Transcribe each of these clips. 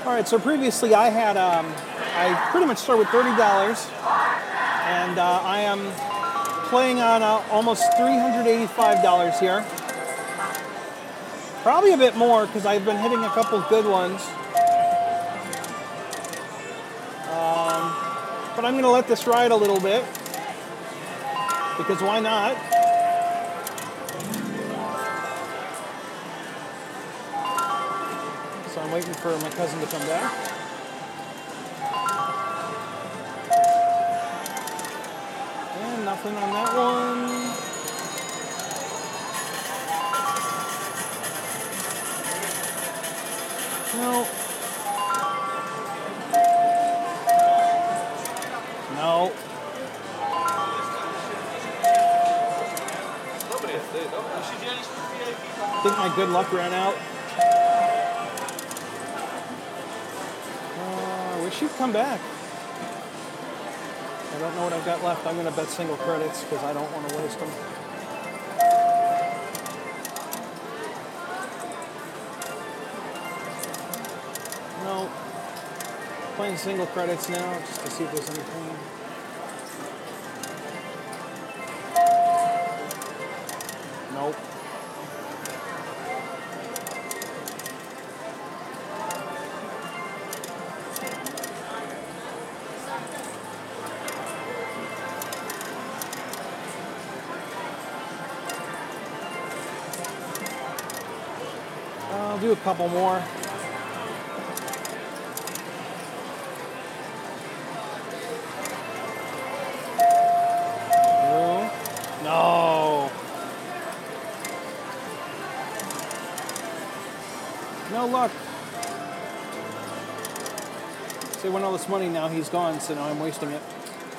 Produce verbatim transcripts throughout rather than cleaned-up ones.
All right, so previously I had, um, I pretty much started with thirty dollars, and uh, I am playing on uh, almost three hundred eighty-five dollars here. Probably a bit more because I've been hitting a couple good ones. Um, but I'm going to let this ride a little bit because why not? So I'm waiting for my cousin to come back. And nothing on that one. No. No. I think my good luck ran out. Uh, I wish you'd come back. I don't know what I've got left. I'm going to bet single credits because I don't want to waste them. No. Playing single credits now just to see if there's anything. Nope. I'll do a couple more. No. No luck. See, when all this money now, he's gone, so now I'm wasting it.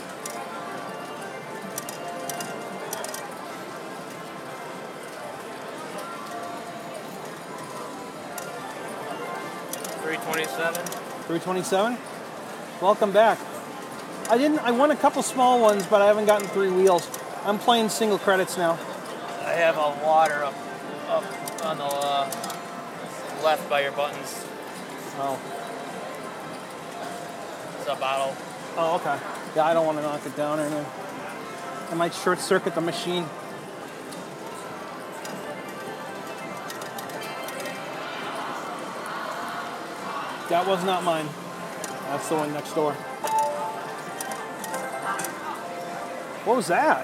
three twenty-seven. three twenty-seven? Welcome back. I didn't, I won a couple small ones, but I haven't gotten three wheels. I'm playing single credits now. I have a water up, up on the uh, left by your buttons. Oh. It's a bottle. Oh, okay. Yeah, I don't want to knock it down or anything. I might short circuit the machine. That was not mine. That's the one next door. What was that?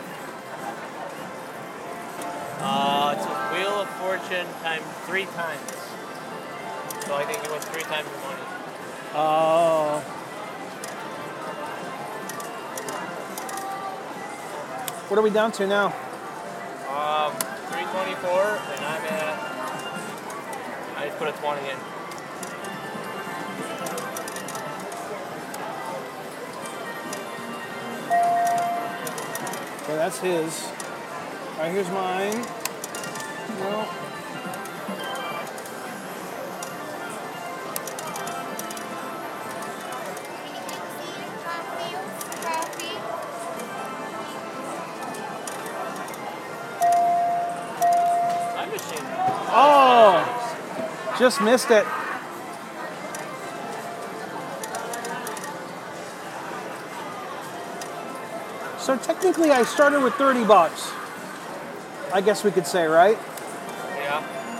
Uh, it's a Wheel of Fortune times three times. So I think you win three times your money. Oh. What are we down to now? Um, three twenty-four, and I'm at. I just put a twenty in. Okay, that's his. All right, here's mine. No. I'm machine. Oh, just missed it. So technically I started with thirty bucks. I guess we could say, right? Yeah.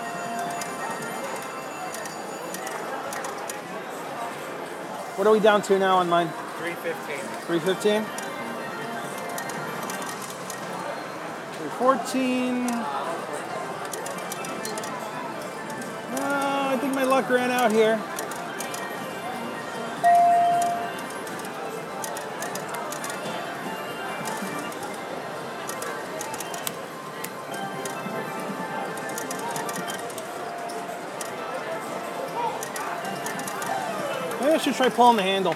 What are we down to now on mine? three fifteen. three fifteen? three fourteen. Uh, I think my luck ran out here. Maybe I should try pulling the handle.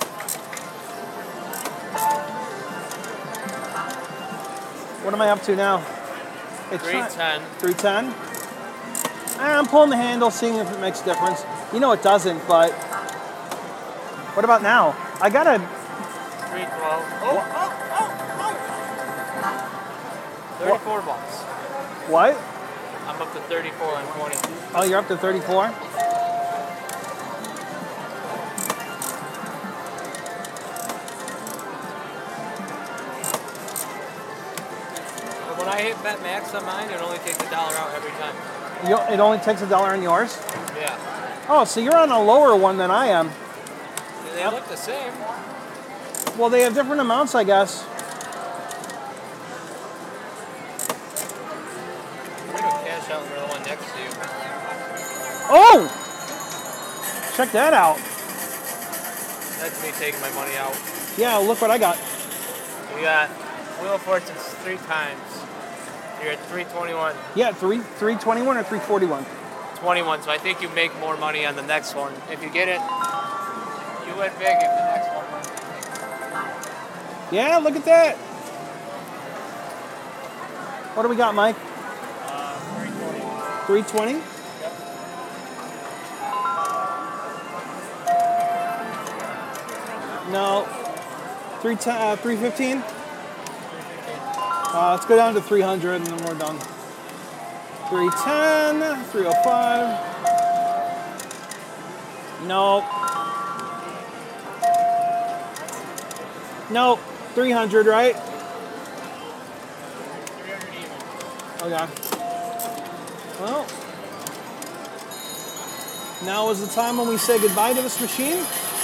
What am I up to now? It's three ten. three ten? I'm pulling the handle, seeing if it makes a difference. You know it doesn't, but what about now? I got a... three twelve. Oh, oh, oh, oh. thirty-four bucks. What? I'm up to thirty-four and twenty. Oh, you're up to thirty-four? hit bet max on mine, it only takes a dollar out every time. You, it only takes a dollar on yours? Yeah. Oh, so you're on a lower one than I am. They Yep. look the same. Well, they have different amounts, I guess. I'm gonna go cash out for the one next to you. Oh! Check that out. That's me taking my money out. Yeah, look what I got. We got Wheel of Fortune three times. You're at three twenty-one. Yeah, three three twenty one or three forty one. twenty-one, so I think you make more money on the next one. If you get it, you win big if the next one wins. Yeah, look at that. What do we got, Mike? Uh, three twenty. Three twenty. Yep. No. Three ten. Uh, three fifteen. Uh, let's go down to three hundred and then we're done. three ten, three oh five. Nope. Nope. three hundred, right? three hundred even. Okay. Well, now is the time when we say goodbye to this machine.